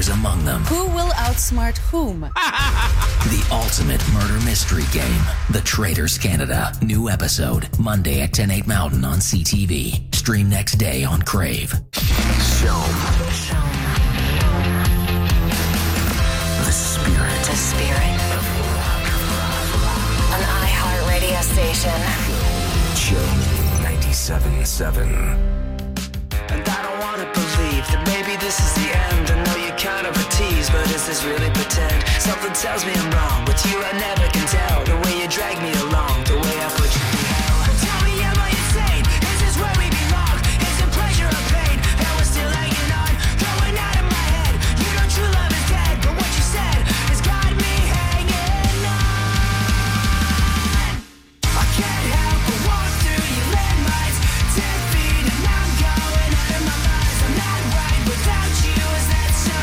traitors among them. Who will outsmart whom? The ultimate murder mystery game, The Traitors Canada. New episode, Monday at 10, 8 Mountain on CTV. Stream next day on Crave. Shome. The spirit. The spirit. An iHeart radio station. Shome 97.7. And I don't want to believe that maybe this is the end. I know you're kind of a tease, but is this really pretend? Something tells me I'm wrong. With you I never can tell. The way you drag me along, the way I put you through hell. Tell me, am I insane? Is this where we belong? Is it pleasure or pain that we're still hanging on? Going out of my head. You know true love is dead, but what you said has got me hanging on. I can't help but walk through your landmines. 10 feet and I'm going out of my mind. I'm not right without you. Is that so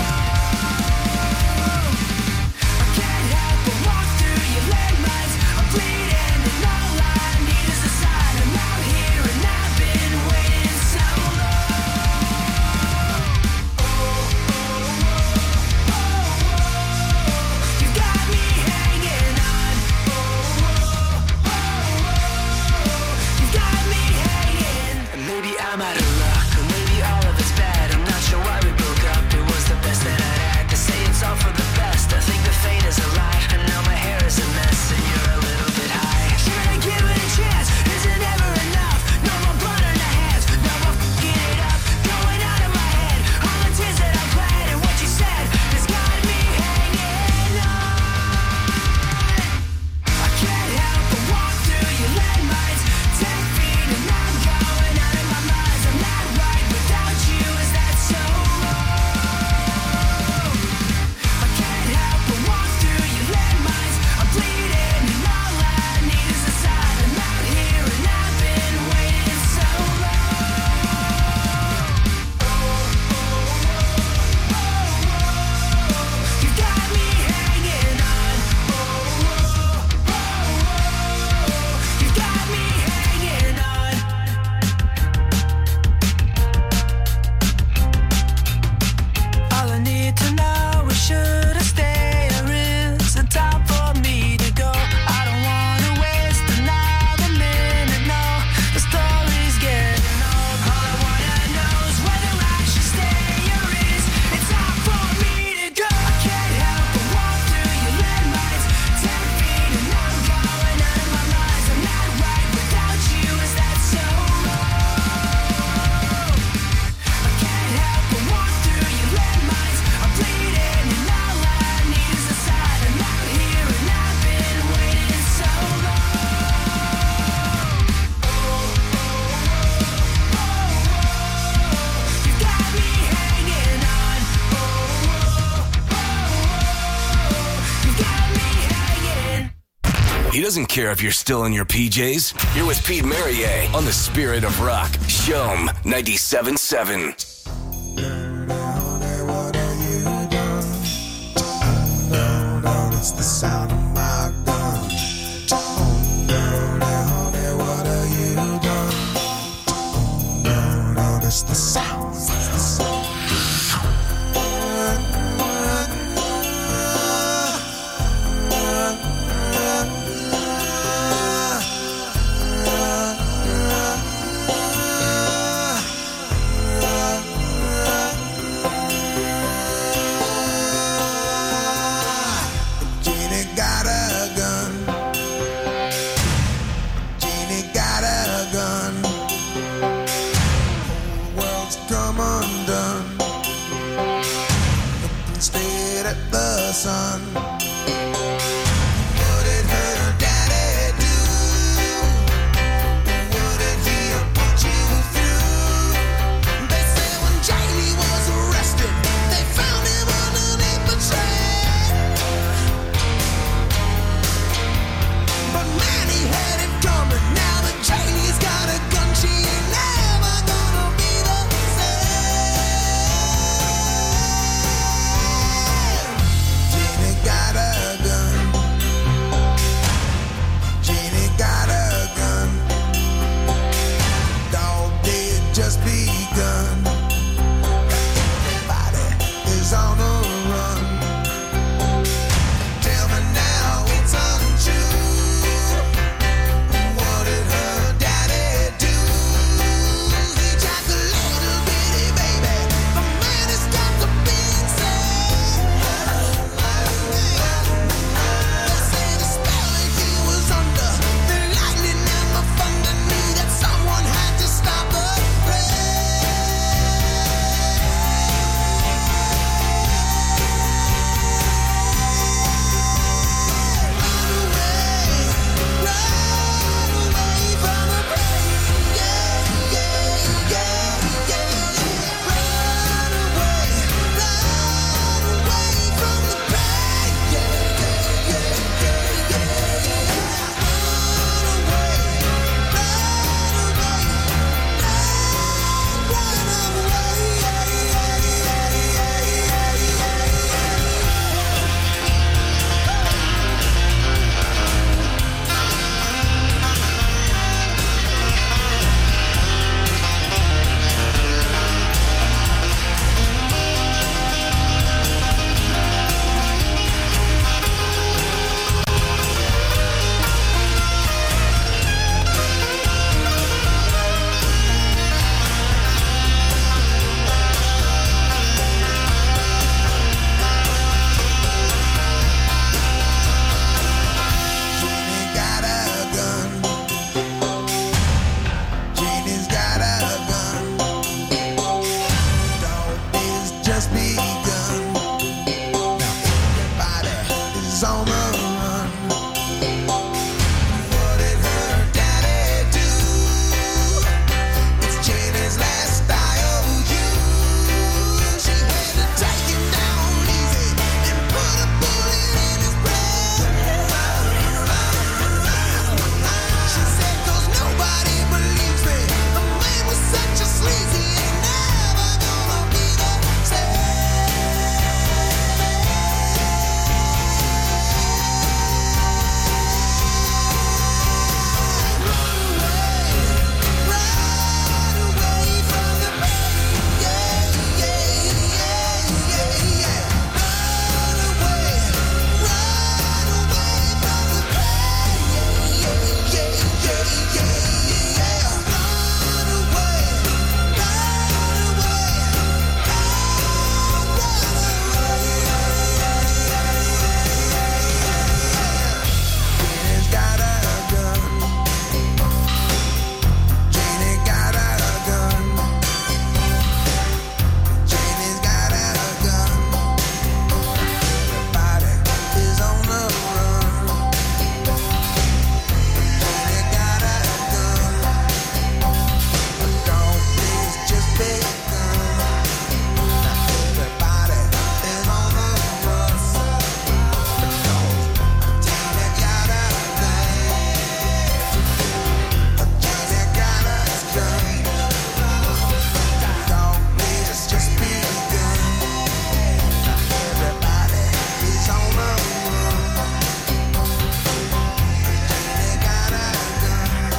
wrong? I can't help but walk through your landmines. I'm bleeding and all I need is a sign. I'm out here and I've been waiting so long. You got me hanging on. You got me hanging. And maybe I'm out of luck, or maybe all of it's bad. I'm not sure why we broke up. It was the best that I had. To say it's all for the best. I think the fate is a lie. And now my hair is a mess, and you're a little bit high. Should I give it a chance? Is it ever enough? No more blood on the hands. No more fucking it up. Going out of my head. All the tears that I bled and what you said has got me hanging on. I can't help but walk through your landmines. 10 feet and I'm going out of my mind. I'm not right without you. Is that so wrong? I can't help but walk through your landmines. I'm bleeding and all I need is a sign. I'm out here and I've been waiting so long. You got me hanging on. You got me hanging on. All I need to know is should I stay or is it time for me to go? I don't wanna waste another minute, no. The story's getting old. All I wanna know is whether I should stay or is it time for me to go? I can't help but walk through your landmines. 10 feet and I'm going out of my mind. I'm not right without you. Is that so wrong? I can't help but walk through your landmines. I'm bleeding and all I need is a sign. I'm out here and I've been waiting so long. You got me hanging on. You got me hanging. He doesn't care if you're still in your PJs. You're with Pete Marier on the Spirit of Rock. Shome 97.7. It's the sound of my gun. What have you done? It's the sound. Jeannie got a gun. Jeannie got a gun. Whole world's come undone. Looking straight at the sun. What did her daddy do? What did he put you through? They say when Jamie was arrested, they found him underneath the tree. But man, he had it coming. Now that Janie's got a gun, she ain't never gonna be the same. Janie got a gun.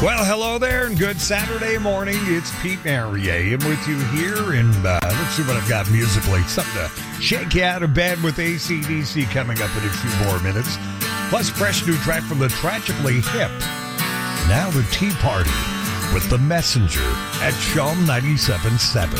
Well, hello there, and good Saturday morning. It's Pete Marier. I'm with you here, and let's see what I've got musically. Something to shake you out of bed with AC/DC coming up in a few more minutes. Plus, fresh new track from the Tragically Hip. Now the Tea Party with The Messenger at Chum 97.7.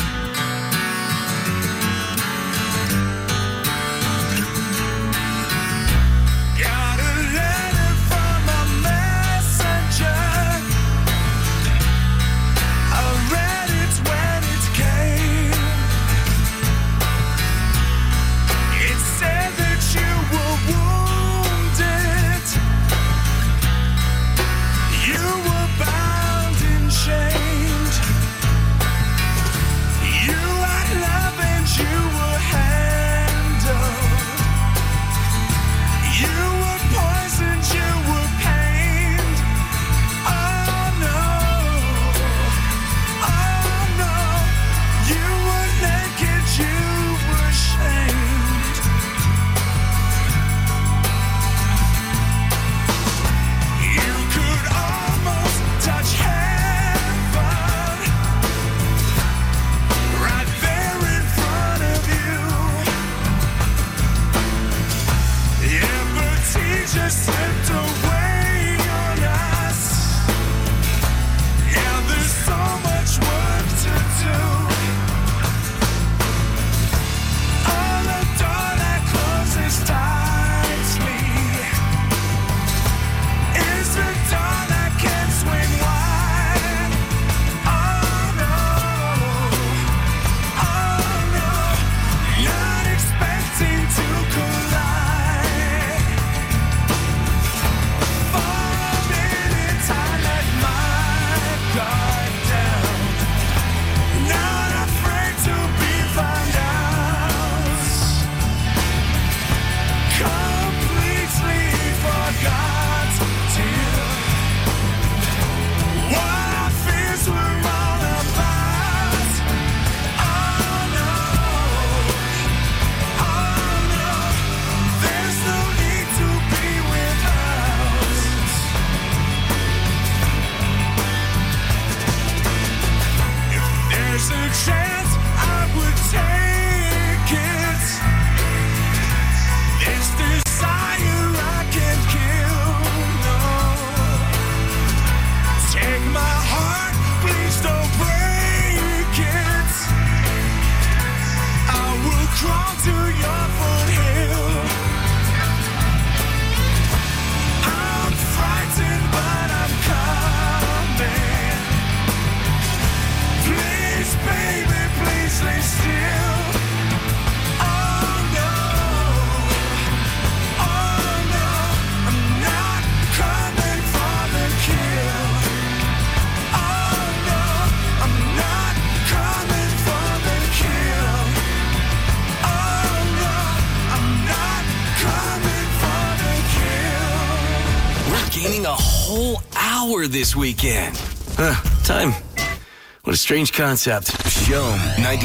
This weekend. Time. What a strange concept. Chum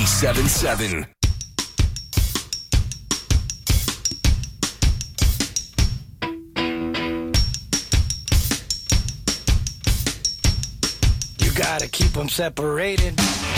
97.7. You gotta keep them separated.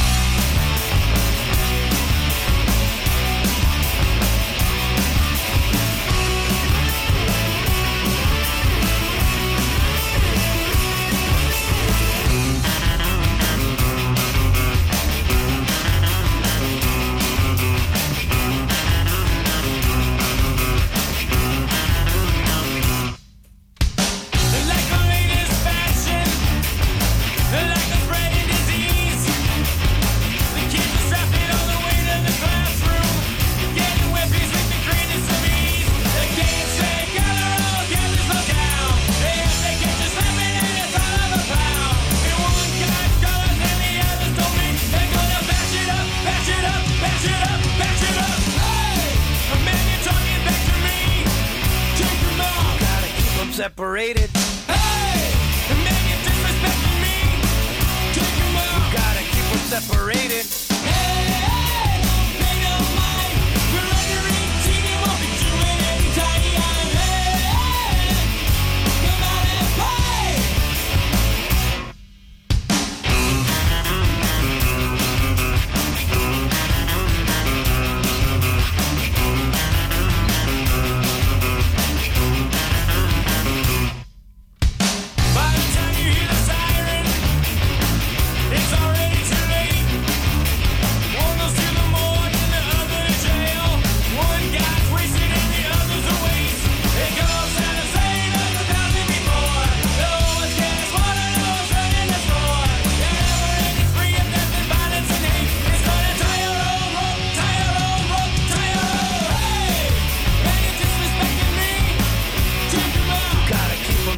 Separated. Hey! The man you disrespecting me. Take him out. You gotta keep them separated. Hey! Pay no mind. We're under 18 and won't be doing any tiny on. Hey! Come out and play.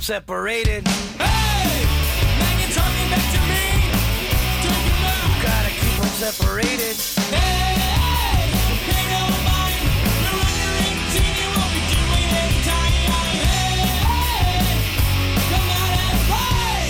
separated. Hey, now you're talking back to me. Take him out. You gotta keep them separated. Hey, pay no mind. You're under 18, you won't be doing any time. Hey, come out and play.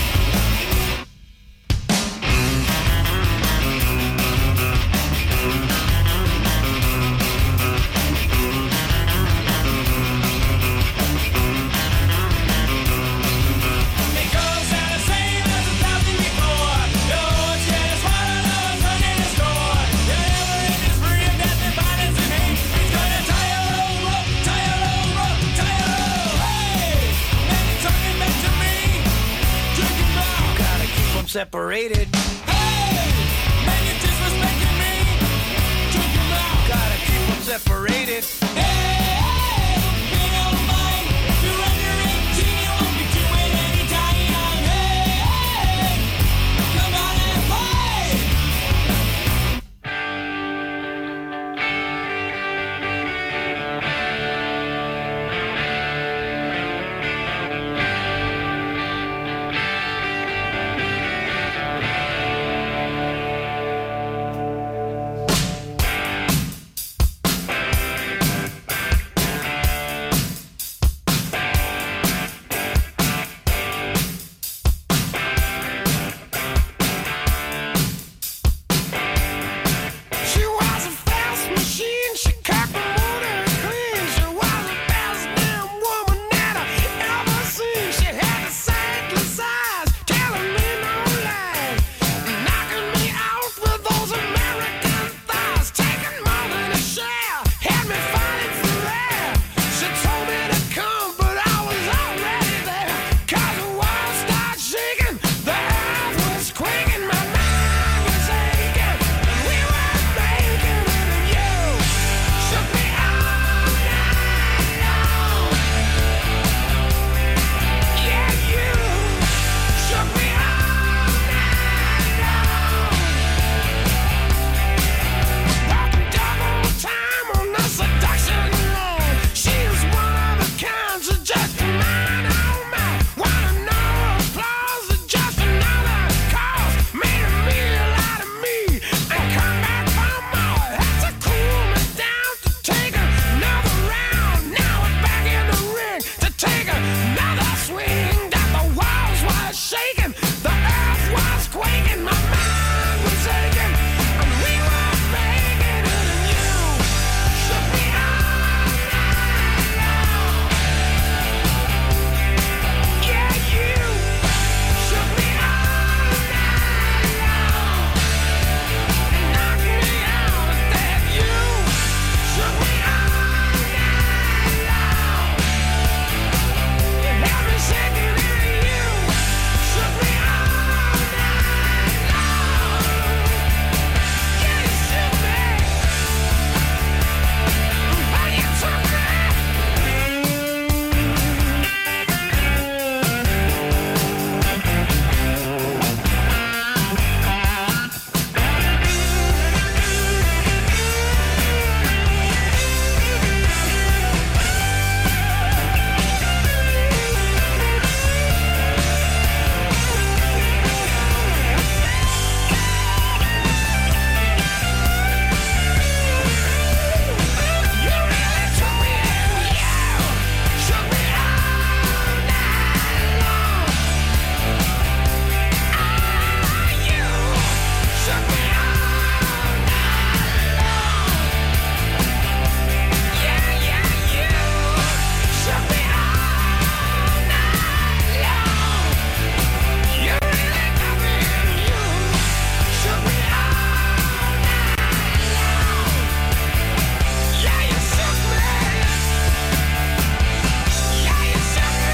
It goes out the same as 1,000 before. Oh, it's just what I know is running the score. Whatever it is, free of death and violence and hate. He's gonna tie your old rope, tie your old rope, tie your old. Hey, man, you're talking back to me. Drink him out. You gotta keep them separated. Hey, man, you're disrespecting me. Drink him out. You gotta keep them separated. Hey, pay no mind. You're under 18, you won't be doing any time. Hey, come out and play. She was a fast machine, she cocked the motor clean. She was the best damn woman that I ever seen. She had the sightless eyes, telling me no lies, knocking me out with those American thighs, taking more than a share, had me fighting for air. She told me to come, but I was already there. 'Cause the world started shaking, the earth was quaking, my mind was aching, and we were making it, and you shook me all night long. Yeah, you shook me all night long. Working double time on the seduction line. She was one of a kind, so just mine, oh my. Wanna know applause or just another cause? Made a meal out of me and come back for more. Had to cool me down to take another round. Now we're back in the ring to take another swing. That the walls was shaking, the earth was quaking, my mind was aching, and we were making it, and you shook me all night long. Yeah, you shook me all night long. Knocked me out, that you shook me all night long. You had me shaking, and you shook me all night long. Yeah, you shook me, but you took me. You really took me in, you shook me all night long. You shook me all night long. Yeah, you shook me all night long. You really got me in, you shook me all night long. Yeah, you shook me. Yeah, you shook me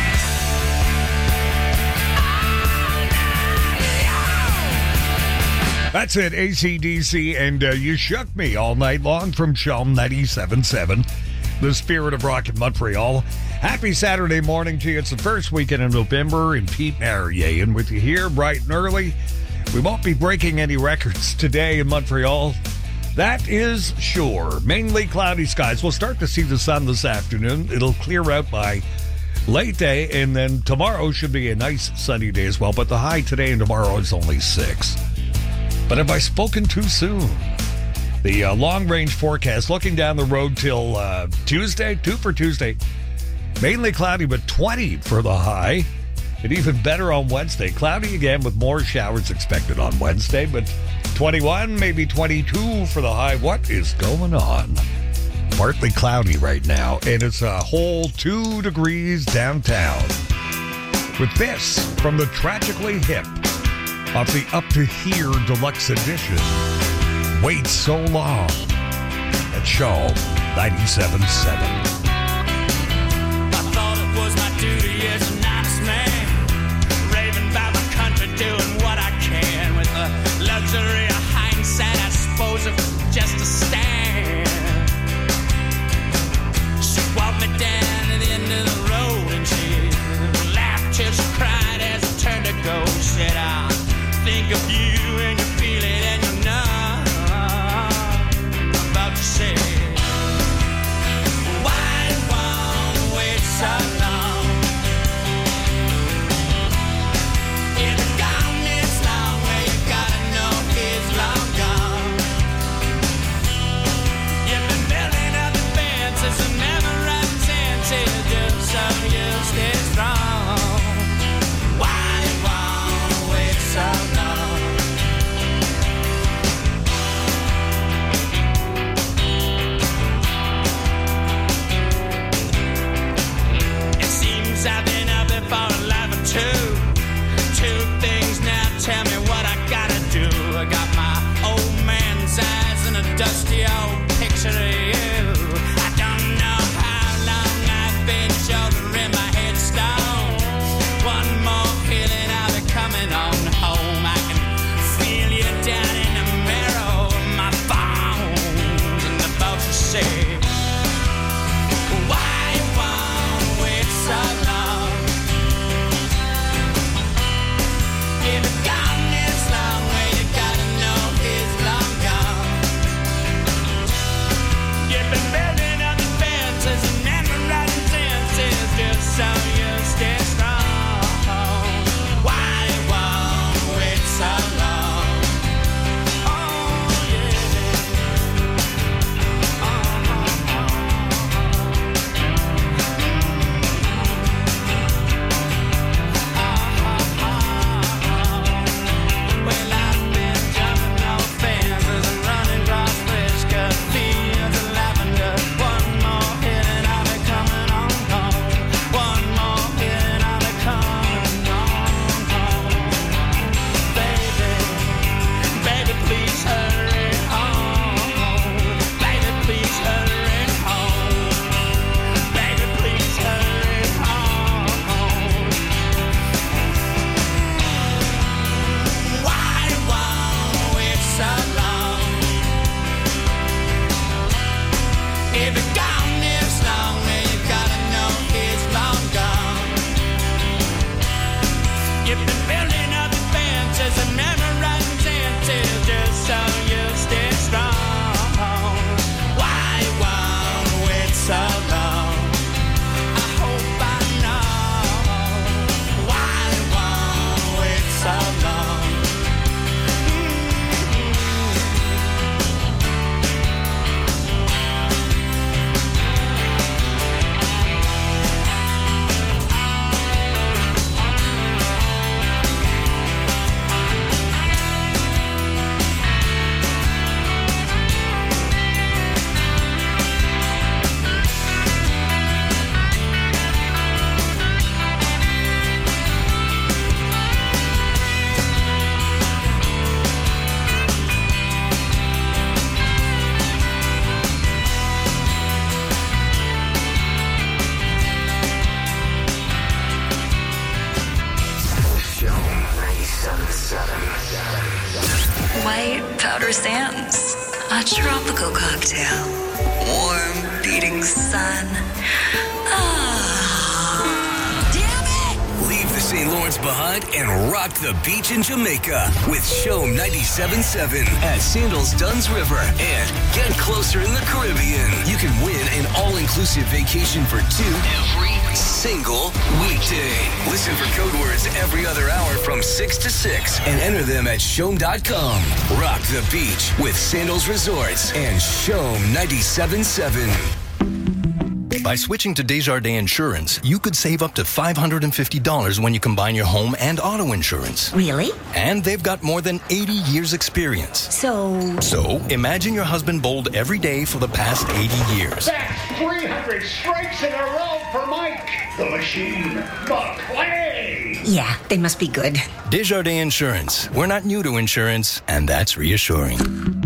all night long. That's it, AC/DC, and You Shook Me all night long from Chum 97.7, the spirit of rock in Montreal. Happy Saturday morning to you. It's the first weekend in November, and Pete Marrier, and with you here bright and early. We won't be breaking any records today in Montreal. That is sure. Mainly cloudy skies. We'll start to see the sun this afternoon. It'll clear out by late day, and then tomorrow should be a nice sunny day as well, but the high today and tomorrow is only 6. But have I spoken too soon? The long-range forecast, looking down the road till Tuesday, 2 for Tuesday. Mainly cloudy, but 20 for the high. And even better on Wednesday. Cloudy again with more showers expected on Wednesday, but 21, maybe 22 for the high. What is going on? Partly cloudy right now, and it's a whole 2 degrees downtown. With this from the Tragically Hip off the Up to Here Deluxe Edition. Wait So Long at Show 97.7. I thought it was my duty as an honest man, raving about my country, doing what I can with the luxury of hindsight, I suppose, of just a stand. She walked me down to the end of the road and she laughed till she cried as I turned to go. She said, I think of you and you feel it and you know I'm about to say, why won't wait so long? If the gone is long, well, you gotta know he's long gone. You've been building up the fences and never running senses just so you stay strong. Why won't wait so long? It seems I've been up there for a life or two. 2 things now, tell me what I gotta do. I got my old man's eyes and a dusty old picture of you. I don't know how long I've been shouldering my headstone. One more hit and I'll be coming on home. I can feel you down in the marrow of my bones. And the folks will say, why won't wait so long? If the gone is long, well, you gotta know he's long gone. You've been building up the fences and never riding senses just so you stay strong. Why won't wait so long? Oh, yeah. Well, I've been jumping on fences and running across rich cut fields of lavender. One more hit and I'll be coming on home. One more hit and I'll be coming on home. Baby, baby, please hurry home. Baby, please hurry home. Baby, please hurry home. Why won't wait so long? If the gone is long, well, you gotta know he's long gone. You've been building up the fences and never riding senses just so you stay strong. Why won't wait so long? I hope I know. Why won't wait so long? Show 97.7. White powder sands, a tropical cocktail, warm beating sun. Damn it! Leave the St. Lawrence behind and rock the beach in Jamaica with Show 97.7 at Sandals Duns River and get closer in the Caribbean. You can win an all-inclusive vacation for 2 every single weekday. Listen for code words every other hour from 6 to 6 and enter them at Shome.com. Rock the beach with Sandals Resorts and Shome 97.7. By switching to Desjardins Insurance, you could save up to $550 when you combine your home and auto insurance. Really? And they've got more than 80 years experience. So Imagine your husband bowled every day for the past 80 years. That's 300 strikes in a row for Mike. The machine, McClay. yeah, they must be good. Desjardins Insurance. We're not new to insurance, and that's reassuring.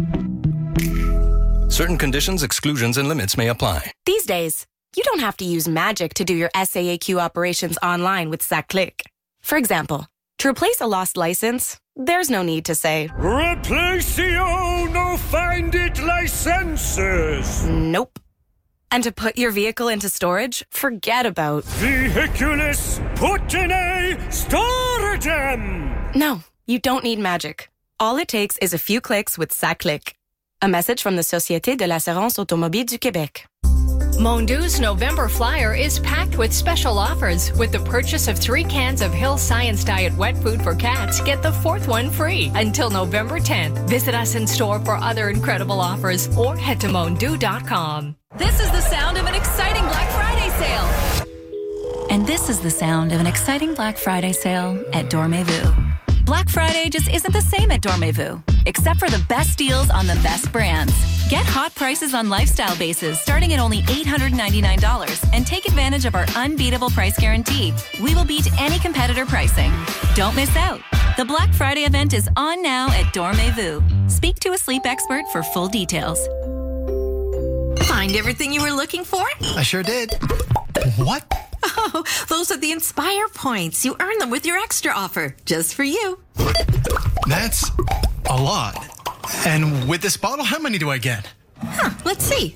Certain conditions, exclusions, and limits may apply. These days, you don't have to use magic to do your SAAQ operations online with SACLIC. For example, to replace a lost license, there's no need to say, Replacio no find it licenses. nope. And to put your vehicle into storage, forget about, Vehiculus put in a stratagem. no, you don't need magic. All it takes is a few clicks with SACLIC. A message from the Société de l'Assurance Automobile du Québec. Mondu's November Flyer is packed with special offers. With the purchase of 3 cans of Hill Science Diet wet food for cats, get the 4th one free until November 10th. Visit us in store for other incredible offers or head to mondu.com. This is the sound of an exciting Black Friday sale. And this is the sound of an exciting Black Friday sale at Dormez-vous. Black Friday just isn't the same at Dormez-vous, except for the best deals on the best brands. Get hot prices on lifestyle bases starting at only $899 and take advantage of our unbeatable price guarantee. We will beat any competitor pricing. Don't miss out. The Black Friday event is on now at Dormez-vous. Speak to a sleep expert for full details. Find everything you were looking for? I sure did. What? Oh, those are the Inspire points. You earn them with your extra offer, just for you. That's a lot. And with this bottle, how many do I get? Let's see.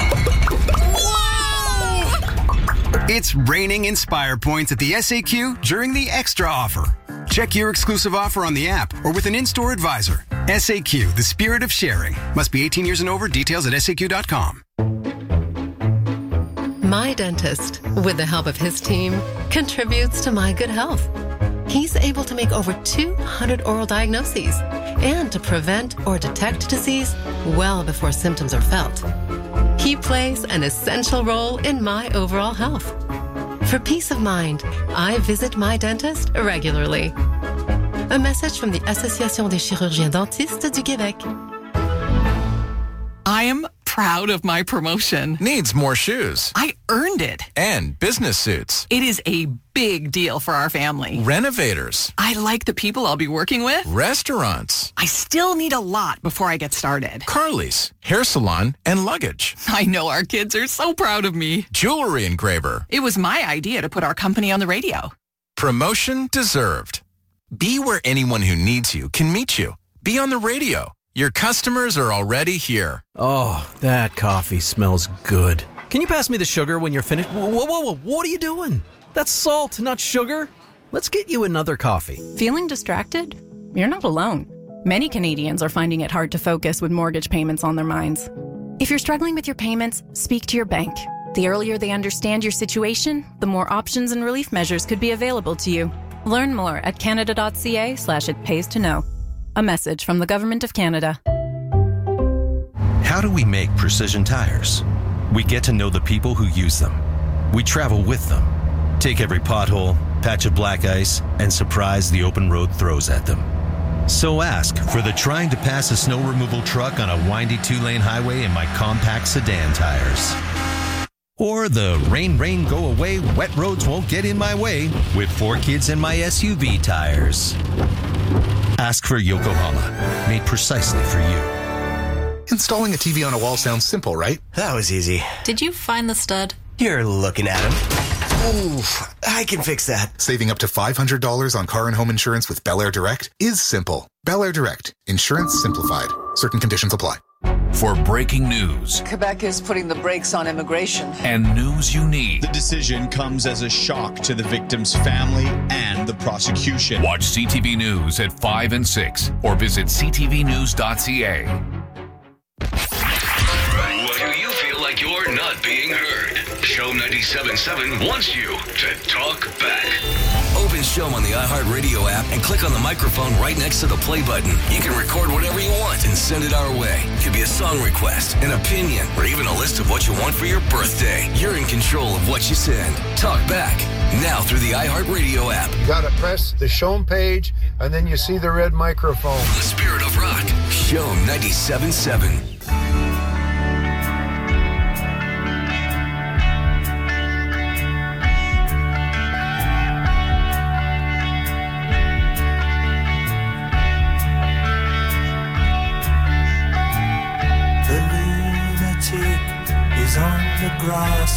It's raining Inspire points at the SAQ during the extra offer. Check your exclusive offer on the app or with an in-store advisor. SAQ, the spirit of sharing. Must be 18 years and over. Details at SAQ.com. My dentist, with the help of his team, contributes to my good health. He's able to make over 200 oral diagnoses and to prevent or detect disease well before symptoms are felt. He plays an essential role in my overall health. For peace of mind, I visit my dentist regularly. A message from the Association des chirurgiens dentistes du Québec. I am proud of my promotion. Needs more shoes. I earned it. And business suits. It is a big deal for our family. Renovators. I like the people I'll be working with. Restaurants. I still need a lot before I get started. Car lease, hair salon, and luggage. I know our kids are so proud of me. Jewelry engraver. It was my idea to put our company on the radio. Promotion deserved. Be where anyone who needs you can meet you. Be on the radio. Your customers are already here. Oh, that coffee smells good. Can you pass me the sugar when you're finished? Whoa, what are you doing? That's salt, not sugar. Let's get you another coffee. Feeling distracted? You're not alone. Many Canadians are finding it hard to focus with mortgage payments on their minds. If you're struggling with your payments, speak to your bank. The earlier they understand your situation, the more options and relief measures could be available to you. Learn more at canada.ca/itpays-to-know. A message from the Government of Canada. How do we make precision tires? We get to know the people who use them. We travel with them, take every pothole, patch of black ice, and surprise the open road throws at them. So ask for the trying to pass a snow removal truck on a windy 2-lane highway in my compact sedan tires. Or the rain, go away, wet roads won't get in my way with 4 kids in my SUV tires. Ask for Yokohama, made precisely for you. Installing a TV on a wall sounds simple, right? That was easy. Did you find the stud? You're looking at him. Ooh, I can fix that. Saving up to $500 on car and home insurance with Bel Air Direct is simple. Bel Air Direct. Insurance simplified. Certain conditions apply. For breaking news Quebec is putting the brakes on immigration. and news you need. The decision comes as a shock to the victim's family and the prosecution. Watch CTV News at 5 and 6 or visit ctvnews.ca. Do you feel like you're not being heard? Shome 97.7 wants you to talk back. Open Shome on the iHeartRadio app and click on the microphone right next to the play button. You can record whatever you want and send it our way. It could be a song request, an opinion, or even a list of what you want for your birthday. You're in control of what you send. Talk back now through the iHeartRadio app. You gotta press the Shome page, and then you see the red microphone. The Spirit of Rock. Shome 97.7. On the grass,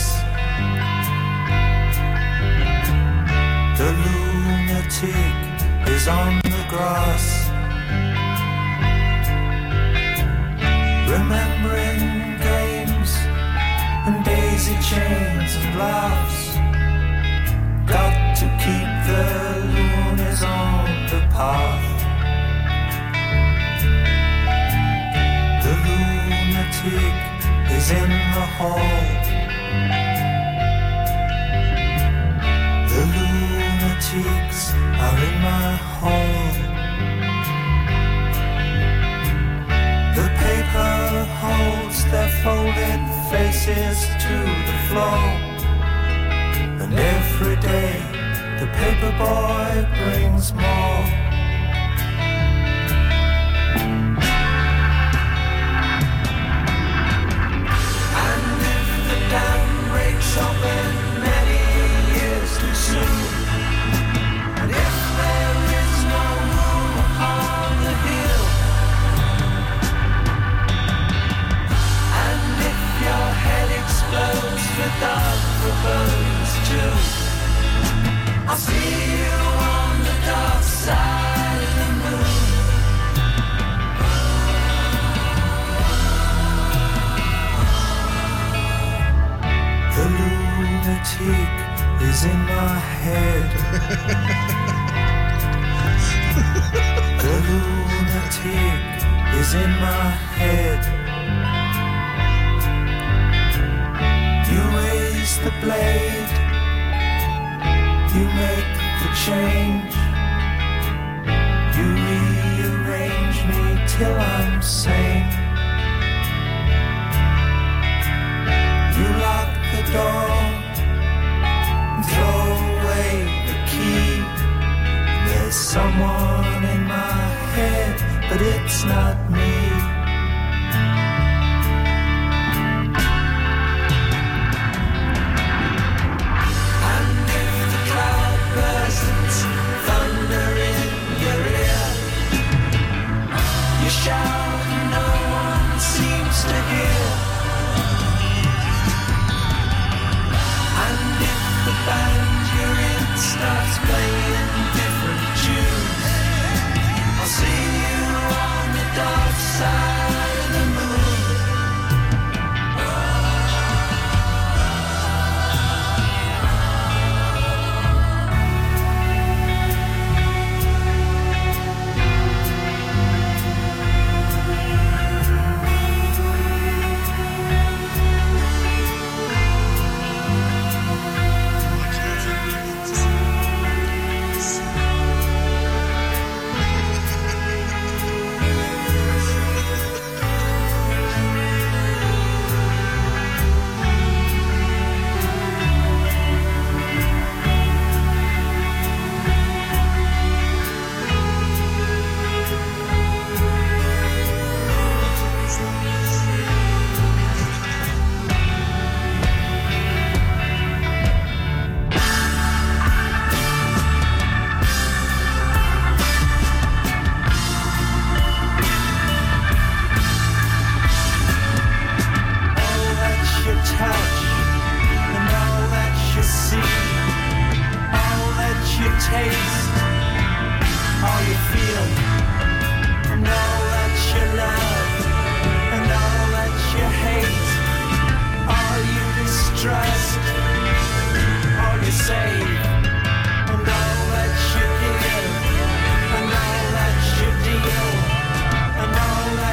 the lunatic is on the grass, remembering games and daisy chains and laughs. Got to keep the loonies on the path. The lunatic is in the hall. The lunatics are in my hall. The paper holds their folded faces to the floor. And every day the paper boy brings more. Open many years too soon. And if there is no room upon the hill, and if your head explodes with dark forebodings too, I'll see you on the dark side of the moon. The lunatic is in my head. The lunatic is in my head. You raise the blade, you make the change, you rearrange me till I'm sane. You lock the door, throw away the key. There's someone in my head, but it's not me. And if the cloud bursts, thunder in your ear, you shout, no one seems to hear. The band you're in starts playing different tunes. I'll see you on the dark side of the moon.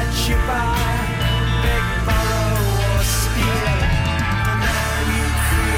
buy, beg, borrow, or steal. And now you create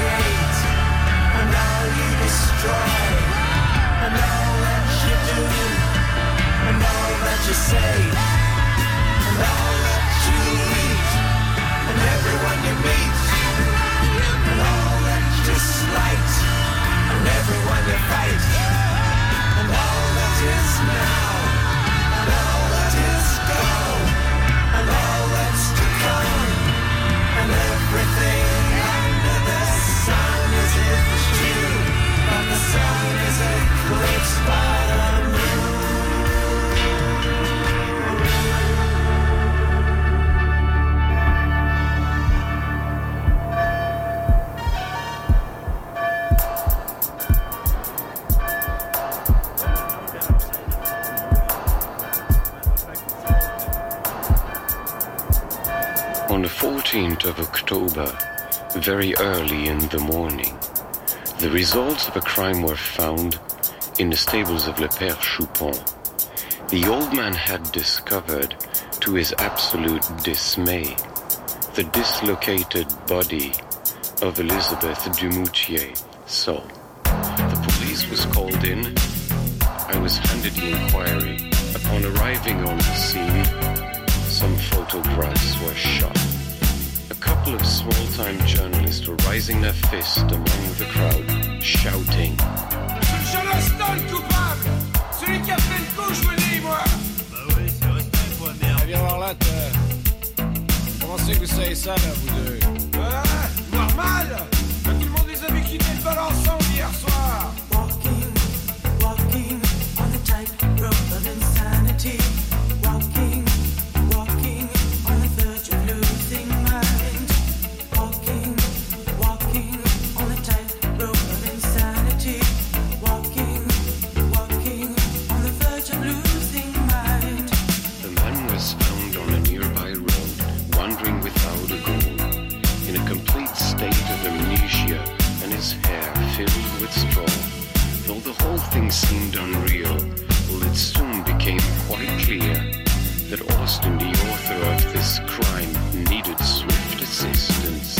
14th of October, very early in the morning, the results of a crime were found in the stables of Le Père Choupon. The old man had discovered, to his absolute dismay, the dislocated body of Elizabeth Dumoutier. So, the police was called in. I was handed the inquiry. Upon arriving on the scene, some photographs were shot. A couple of small-time journalists were raising their fist among the crowd, shouting, Je l'instant le coupable! Celui qui a fait le coup, je me dis, moi! Bah oui, c'est respect, quoi, merde! Viens voir là, comment c'est que vous savez ça, là, vous deux? Voilà, normal! Tout le monde les a vu quitter le bal ensemble hier soir! Walking on the tightrope of insanity. Walking on the verge of losing mind. Walking on the tightrope of insanity. Walking on the verge of losing mind. The man was found on a nearby road, wandering without a goal, in a complete state of amnesia, and his hair filled with straw. Though the whole thing seemed unreal, well, it soon became quite clear that Austin, the author of this crime, needed swift assistance.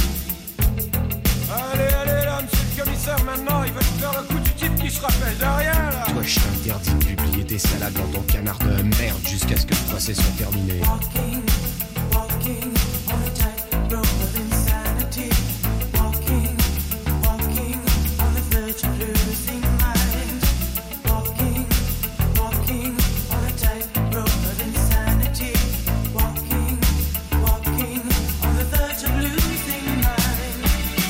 Allez, là, monsieur le commissaire, maintenant, il va nous faire le coup du type qui se rappelle de rien, là. Toi, je t'interdis de publier tes salades dans ton canard de merde jusqu'à ce que le procès soit terminé. Walking on the tightrope of insanity. Walking on the verge of losing mind. Walking on the tightrope of insanity. Walking on the verge of losing mind.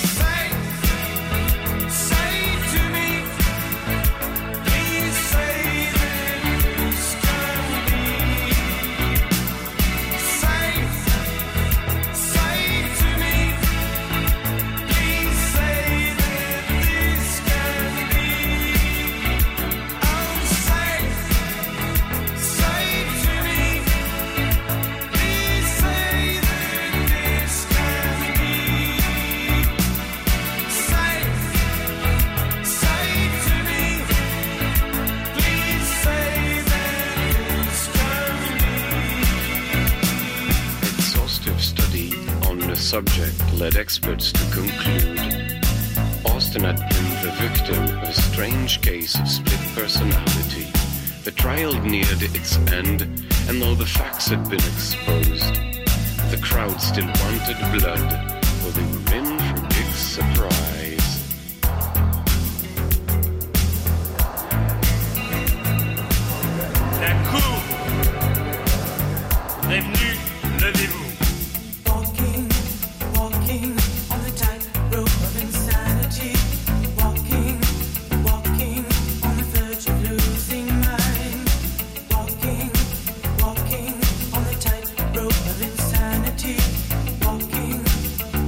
Say to me, please say that this can be. Say to me, please say that this can be. Oh, say to me, please say that this can be. Say to me, please say that this can be. Exhaustive study on the subject led experts to conclude Austin had been the victim of a strange case of split personality. The trial neared its end, and though the facts had been exposed, the crowd still wanted blood, for they were in for a big surprise. La cour! Prévenu, levez-vous! Walking on the tightrope of insanity. Walking on the verge of losing mind. Walking on the tightrope of insanity. Walking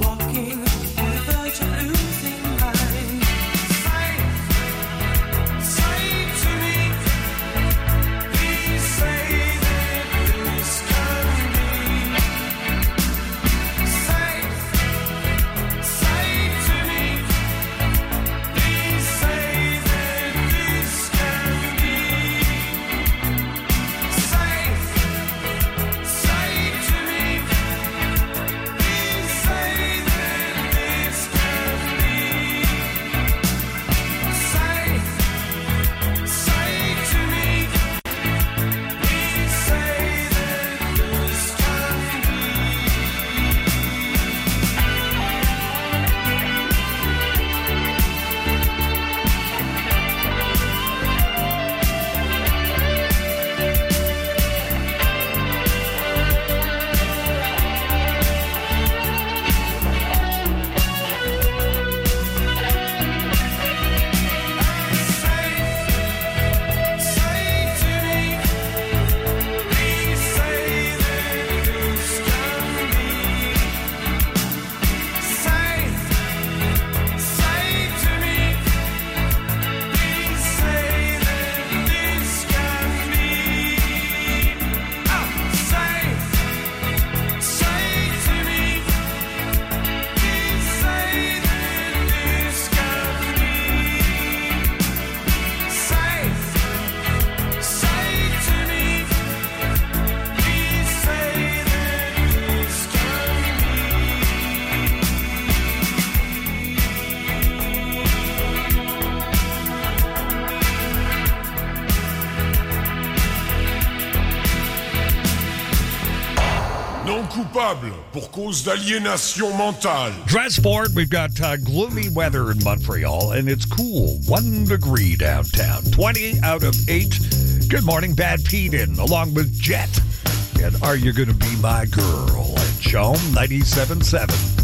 table pour cause d'aliénation mentale. Dress for it. We've got gloomy weather in Montreal, and it's cool. 1 degree downtown. 20 out of 8. Good morning, Bad Pete in, along with Jet. And Are You Gonna Be My Girl at Chom 97.7.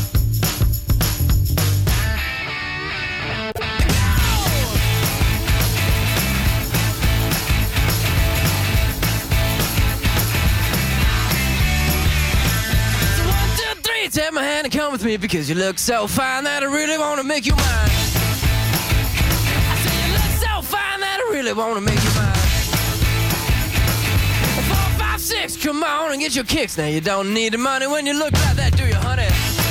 Take my hand and come with me because you look so fine that I really want to make you mine. I say you look so fine that I really want to make you mine. 4, 5, 6, come on and get your kicks. Now you don't need the money when you look like that, do you, honey?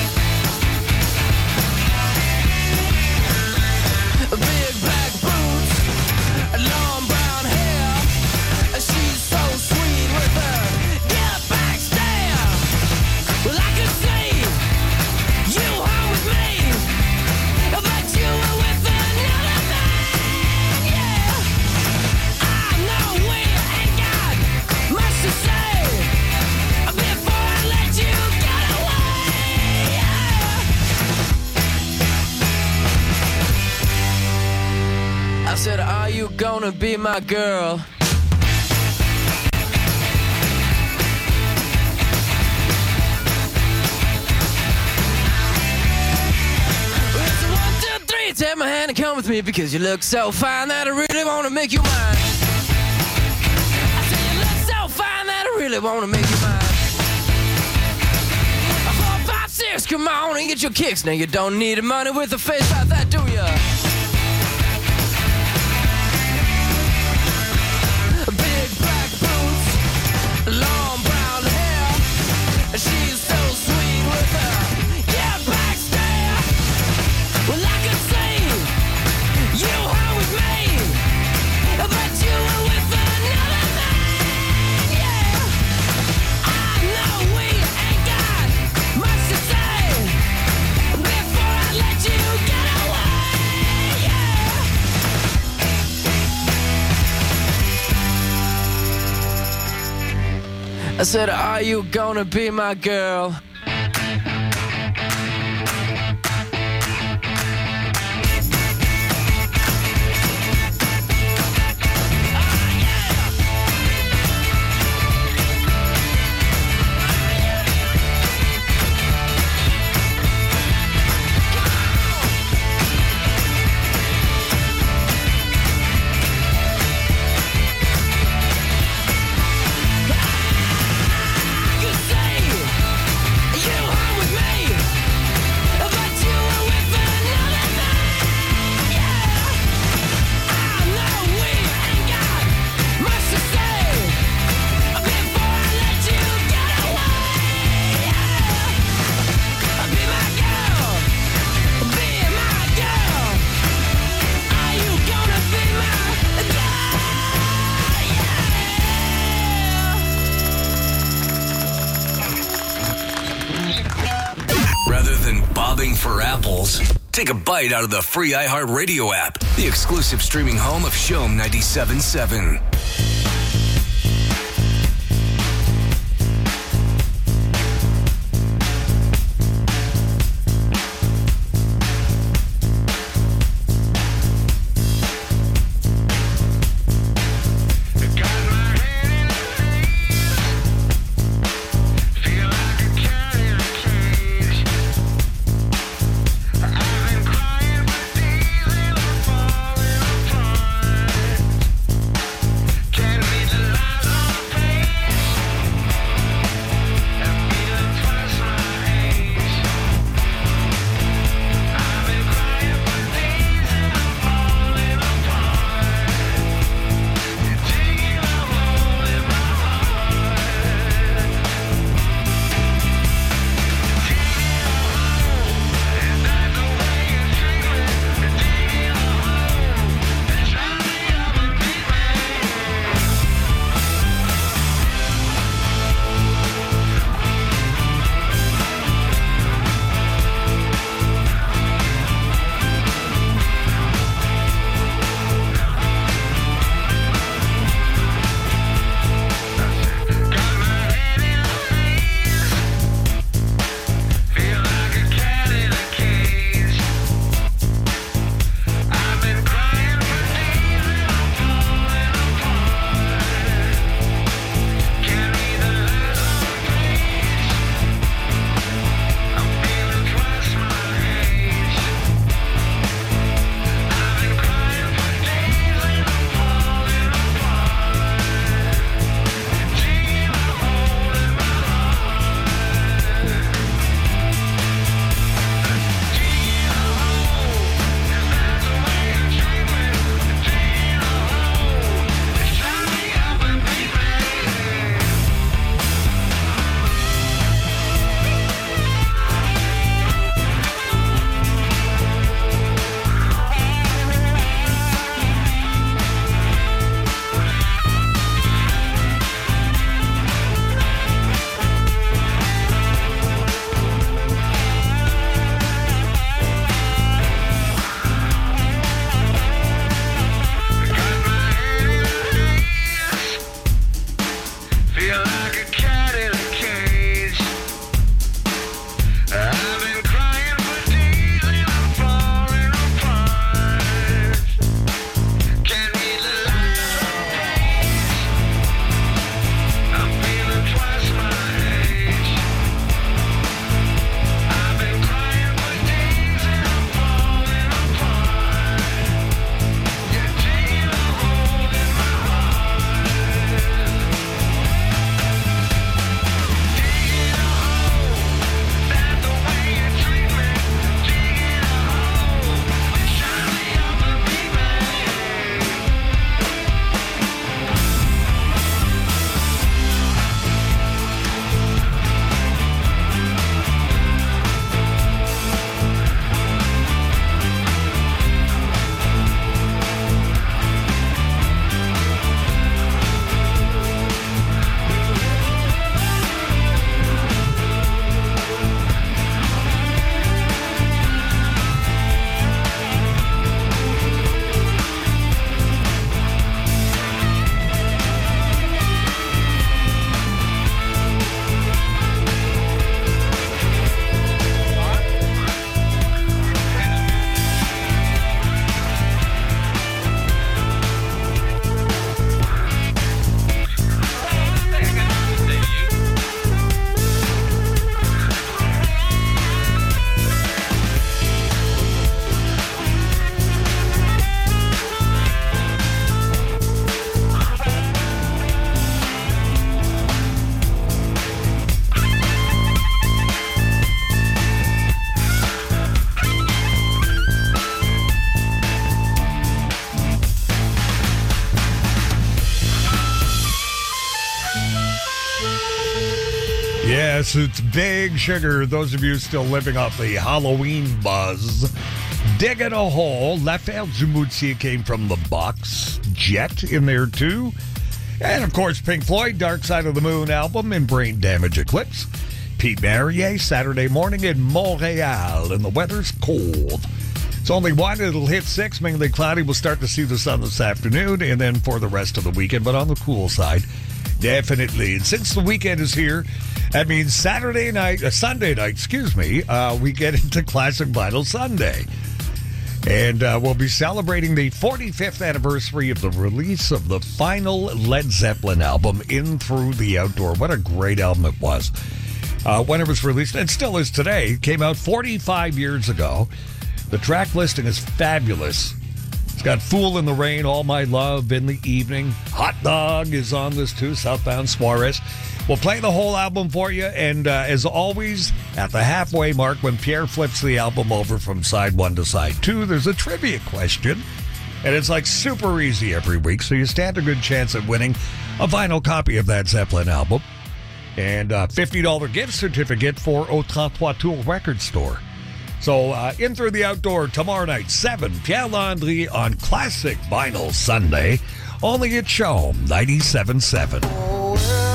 Big black boots, long brown hair. She's so sweet with her get back stare. Well, I could say you home with me, but you were with another man, yeah. I know we ain't got much to say before I let you get away, yeah. I said, are you gonna be my girl? Take my hand and come with me because you look so fine that I really want to make you mine. I say you look so fine that I really want to make you mine. 4, 5, 6, come on and get your kicks. Now you don't need the money with a face like that, do ya? Big black boots, long brown hair. She's so sweet with her back stare. Well, I could say you home with me, but you were with another man, yeah. I know we ain't got much to say before I let you get away, yeah. I said, are you gonna be my girl? For apples, take a bite out of the free iHeartRadio app, the exclusive streaming home of Chom 97.7. Can Yes, it's Big Sugar. Those of you still living off the Halloween buzz. Digging a Hole. La Fête du Moutier came from the box. Jet in there, too. And, of course, Pink Floyd, Dark Side of the Moon album and Brain Damage Eclipse. Pete Marier, Saturday morning in Montreal, and the weather's cold. It's only one. It'll hit 6, mainly cloudy. We'll start to see the sun this afternoon, and then for the rest of the weekend, but on the cool side. Definitely. And since the weekend is here, that means Sunday night, we get into Classic Vinyl Sunday. And we'll be celebrating the 45th anniversary of the release of the final Led Zeppelin album, In Through the Outdoor. What a great album it was. When it was released, and still is today, it came out 45 years ago. The track listing is fabulous. It's got Fool in the Rain, All My Love, In the Evening. Hot Dog is on this too, Southbound Suarez. We'll play the whole album for you, and as always, at the halfway mark, when Pierre flips the album over from side 1 to side 2, there's a trivia question, and it's like super easy every week, so you stand a good chance at winning a vinyl copy of that Zeppelin album, and a $50 gift certificate for Au 33 Tours Record Store. So, In Through the Outdoor tomorrow night, 7, Pierre Landry on Classic Vinyl Sunday, only at CHOM 97.7.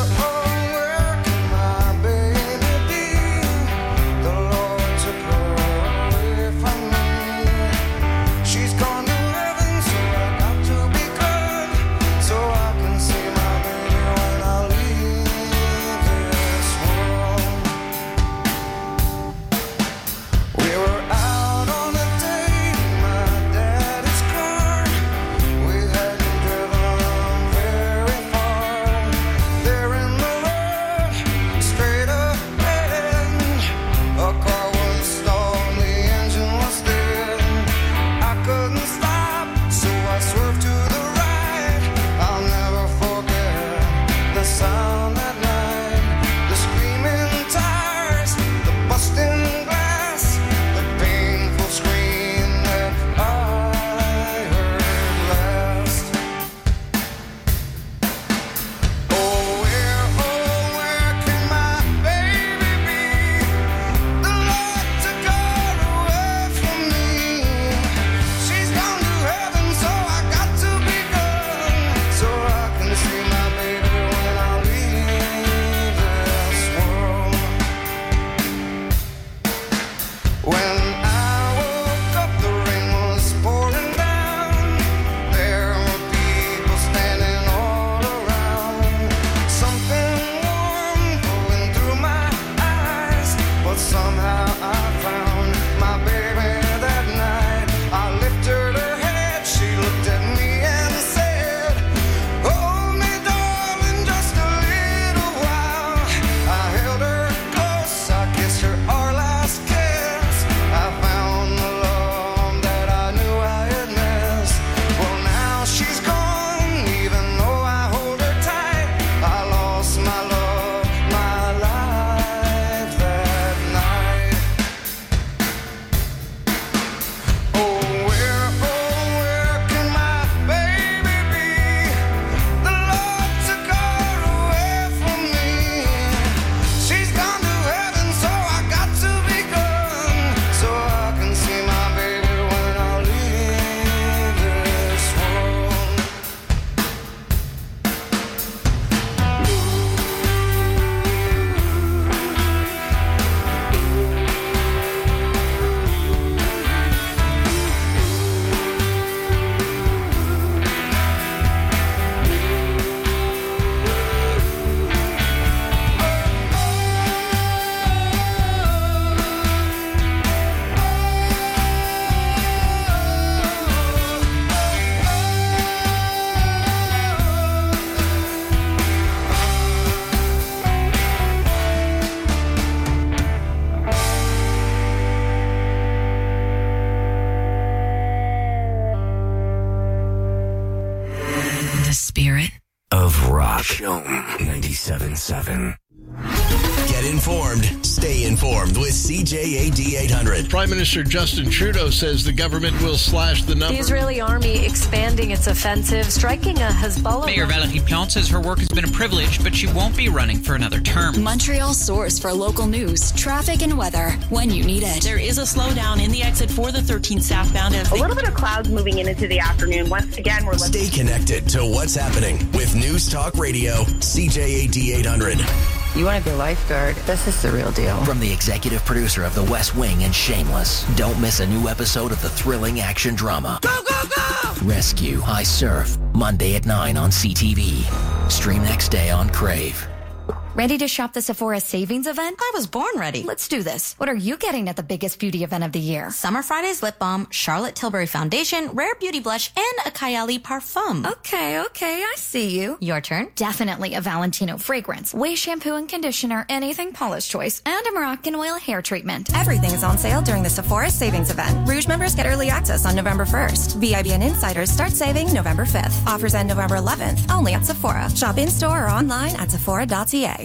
Spirit of rock. CHOM 97.7. Get informed. Stay informed with CJAD 800. Prime Minister Justin Trudeau says the government will slash the number. The Israeli army expanding its offensive, striking a Hezbollah. Mayor Valérie Plante says her work has been a privilege, but she won't be running for another term. Montreal's source for local news, traffic, and weather when you need it. There is a slowdown in the exit for the 13 southbound. A little bit of clouds moving into the afternoon. Once again, we're Stay connected to what's happening with News Talk Radio, CJAD 800. You want to be a lifeguard? This is the real deal. From the executive producer of The West Wing and Shameless, don't miss a new episode of the thrilling action drama. Go, go, go! Rescue, I Surf, Monday at 9 on CTV. Stream next day on Crave. Ready to shop the Sephora savings event? I was born ready. Let's do this. What are you getting at the biggest beauty event of the year? Summer Fridays lip balm, Charlotte Tilbury foundation, Rare Beauty blush, and a Kylie parfum. Okay, I see you. Your turn. Definitely a Valentino fragrance, Way shampoo and conditioner, anything Paula's choice, and a Moroccan oil hair treatment. Everything is on sale during the Sephora savings event. Rouge members get early access on November 1st. VIB and insiders start saving November 5th. Offers end November 11th, only at Sephora. Shop in-store or online at sephora.ca.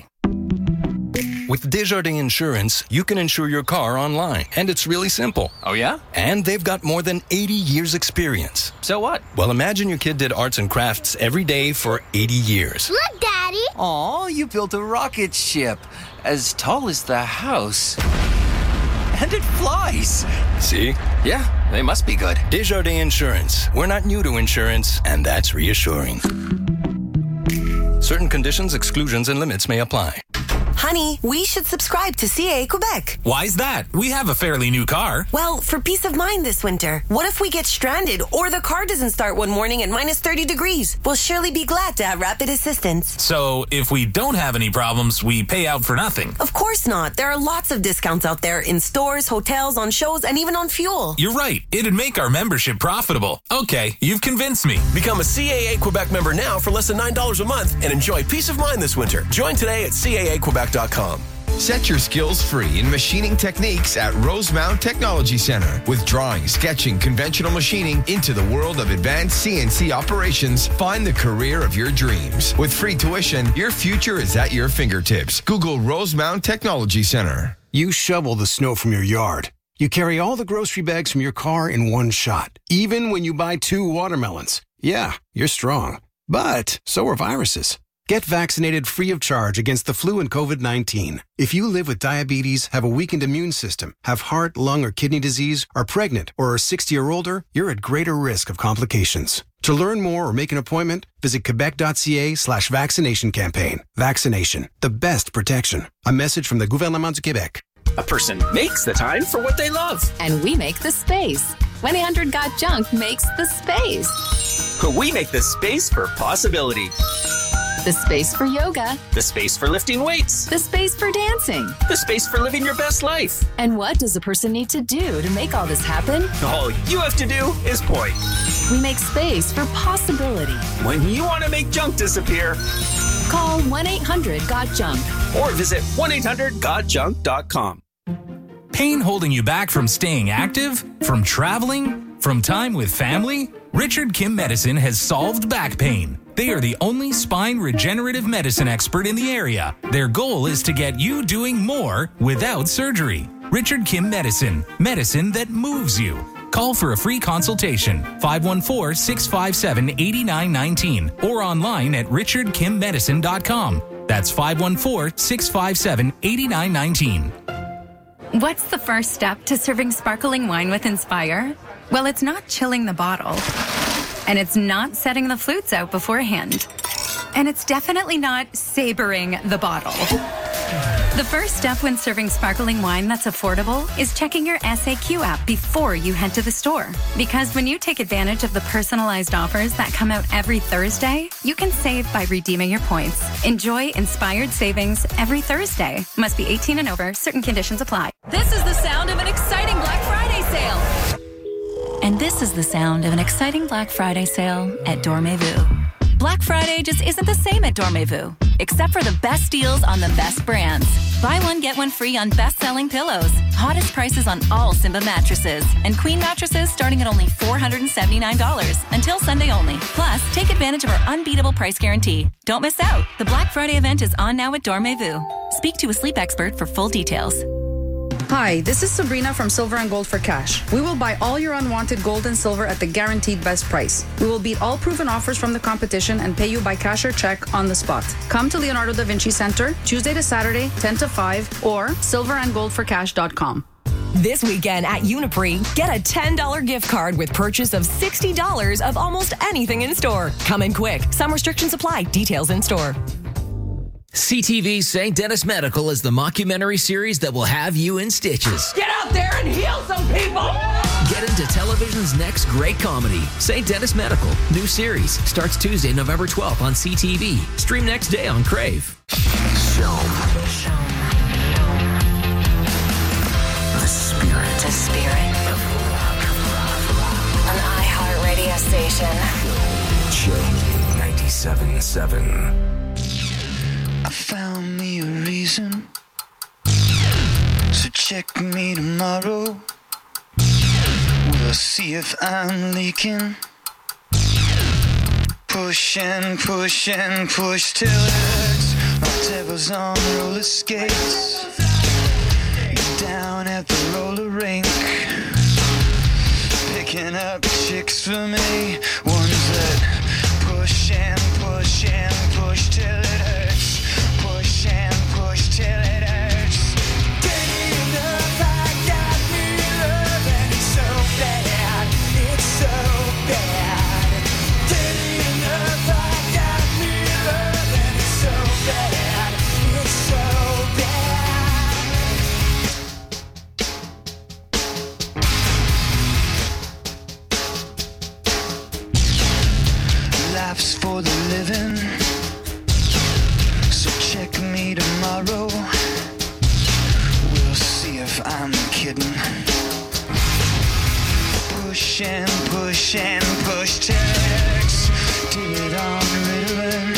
With Desjardins Insurance, you can insure your car online, and it's really simple. Oh, yeah? And they've got more than 80 years' experience. So what? Well, imagine your kid did arts and crafts every day for 80 years. Look, Daddy! Aw, you built a rocket ship as tall as the house. And it flies. See? Yeah, they must be good. Desjardins Insurance. We're not new to insurance, and that's reassuring. Certain conditions, exclusions, and limits may apply. Honey, we should subscribe to CAA Quebec. Why's that? We have a fairly new car. Well, for peace of mind this winter. What if we get stranded or the car doesn't start one morning at minus 30 degrees? We'll surely be glad to have rapid assistance. So, if we don't have any problems, we pay out for nothing. Of course not. There are lots of discounts out there in stores, hotels, on shows, and even on fuel. You're right. It'd make our membership profitable. Okay, you've convinced me. Become a CAA Quebec member now for less than $9 a month and enjoy peace of mind this winter. Join today at CAAQuebec.com. Set your skills free in machining techniques at Rosemount Technology Center. With drawing, sketching, conventional machining into the world of advanced CNC operations, find the career of your dreams. With free tuition, your future is at your fingertips. Google Rosemount Technology Center. You shovel the snow from your yard. You carry all the grocery bags from your car in one shot, even when you buy 2 watermelons. Yeah, you're strong. But so are viruses. Get vaccinated free of charge against the flu and COVID-19. If you live with diabetes, have a weakened immune system, have heart, lung, or kidney disease, are pregnant, or are 60 or older, you're at greater risk of complications. To learn more or make an appointment, visit quebec.ca/vaccination campaign. Vaccination, the best protection. A message from the Gouvernement du Québec. A person makes the time for what they love. And we make the space. 1-800-GOT-JUNK makes the space. We make the space for possibility. The space for yoga. The space for lifting weights. The space for dancing. The space for living your best life. And what does a person need to do to make all this happen? All you have to do is point. We make space for possibility. When you want to make junk disappear, call 1-800-GOT-JUNK. or visit 1-800-GOT-JUNK.com. Pain holding you back from staying active? From traveling? From time with family? Richard Kim Medicine has solved back pain. They are the only spine regenerative medicine expert in the area. Their goal is to get you doing more without surgery. Richard Kim Medicine. Medicine that moves you. Call for a free consultation, 514-657-8919, or online at richardkimmedicine.com. That's 514-657-8919. What's the first step to serving sparkling wine with Inspire? Well, it's not chilling the bottle. And it's not setting the flutes out beforehand. And it's definitely not sabering the bottle. The first step when serving sparkling wine that's affordable is checking your SAQ app before you head to the store. Because when you take advantage of the personalized offers that come out every Thursday, you can save by redeeming your points. Enjoy inspired savings every Thursday. Must be 18 and over. Certain conditions apply. This is the sound of an exciting Black Friday sale. And this is the sound of an exciting Black Friday sale at Dormez-vous. Black Friday just isn't the same at Dormez-vous, except for the best deals on the best brands. Buy one, get one free on best-selling pillows. Hottest prices on all Simba mattresses. And queen mattresses starting at only $479 until Sunday only. Plus, take advantage of our unbeatable price guarantee. Don't miss out. The Black Friday event is on now at Dormez-vous. Speak to a sleep expert for full details. Hi, this is Sabrina from Silver and Gold for Cash. We will buy all your unwanted gold and silver at the guaranteed best price. We will beat all proven offers from the competition and pay you by cash or check on the spot. Come to Leonardo da Vinci Center, Tuesday to Saturday, 10 to 5, or silverandgoldforcash.com. This weekend at Uniprix, get a $10 gift card with purchase of $60 of almost anything in store. Come in quick. Some restrictions apply. Details in store. CTV's St. Dennis Medical is the mockumentary series that will have you in stitches. Get out there and heal some people! Get into television's next great comedy, St. Dennis Medical. New series starts Tuesday, November 12th on CTV. Stream next day on Crave. The spirit. An iHeartRadio station. Show 97.7. I found me a reason, so check me tomorrow. We'll see if I'm leaking. Push and push and push till it hurts. My devil's on roller skates, down at the roller rink, picking up chicks for me, ones that push and push and push till it hurts. Push and push till it hurts. Dirty enough, I got me love, and it's so bad, it's so bad. Dirty enough, I got me love, and it's so bad, it's so bad. Life's for the living, so check me tomorrow. We'll see if I'm kidding. Push and push and push till it hurts. Did it on Ritalin.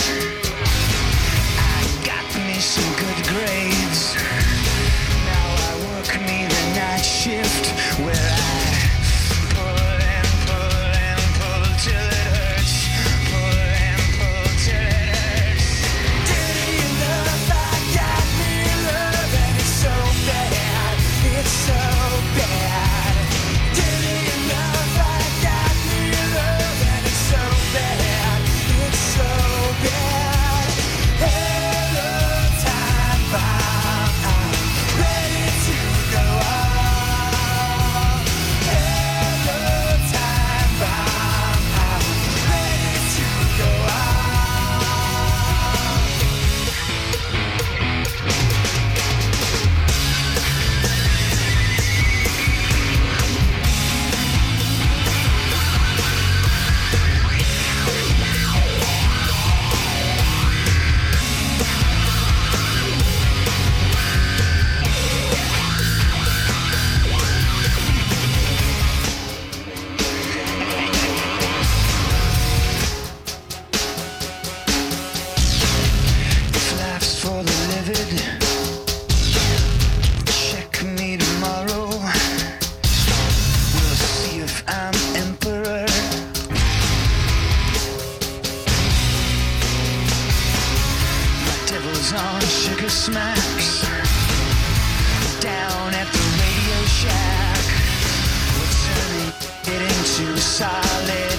I got me some good grades. Now I work me the night shift where I pull and pull and pull till it hurts. Pull and pull till it hurts. Dirty enough, I got me love, and it's so bad, it's so bad. Dirty enough, I got me love, and it's so bad, it's so bad. Hello, time bomb, I'm ready to go off. Hello, time bomb, I'm ready to go off. If life's for the livid, check me tomorrow. We'll see if I'm emperor. My devil's on sugar smacks, down at the Radio Shack. We're turning it into solid.